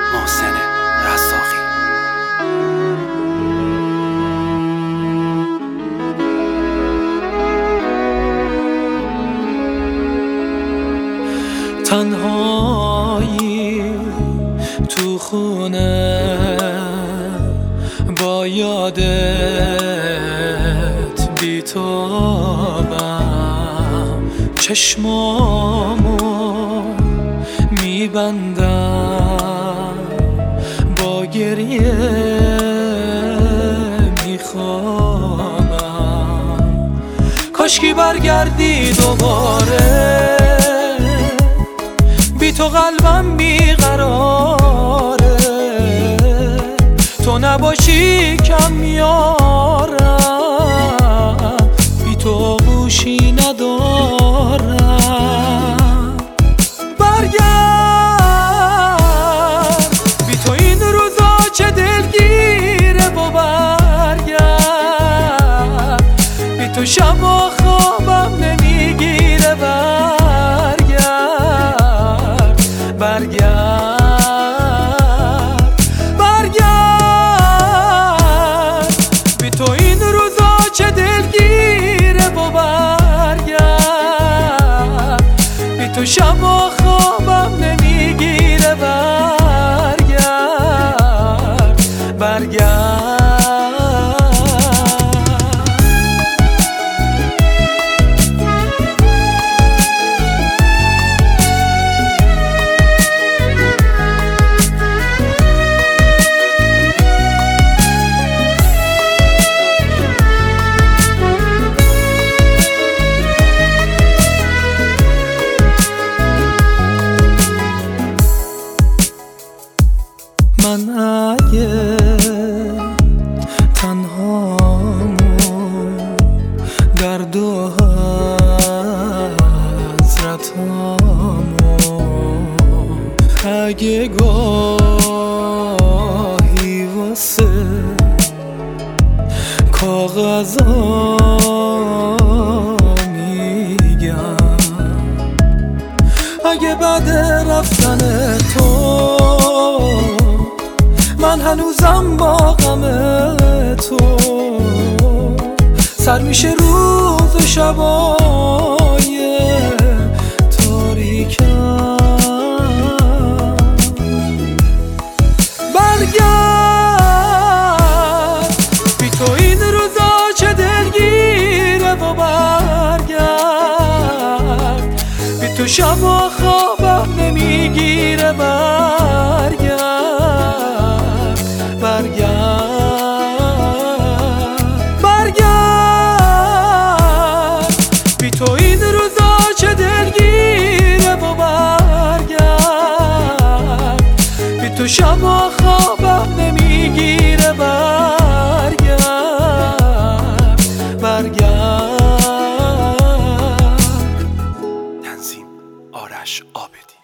محسن رزاقی. تنهایی تو خونه با یادت بیتابم، چشمامو میبندم با گریه میخوابم. کاشکی برگردی دوباره، بی تو قلبم بیقراره، تو نباشی کم میارم، بی تو گوشی ندارم. برگرد، بی تو این روزا چه دلگیره و برگرد، بی تو شبا خوابم نمیگیره. برگرد، بی تو این روزا چه دلگیره و برگرد، بی تو شبا خوابم نمیگیره. برگرد. من اگه تنهامو درد و حسرتامو، اگه گاهی واسه کاغذا میگم، اگه بعد رفتن تو من هنوزم با غم تو، سر میشه روز و شبای تاریکم. برگرد، بی تو این روزا چه دلگیره و برگرد، بی تو شبا خوابم نمیگیره. برگرد، بی تو این روزا چه دلگیره و برگرد، بی تو شبا خوابم نمیگیره. برگرد. تنظیم آرش عابدی.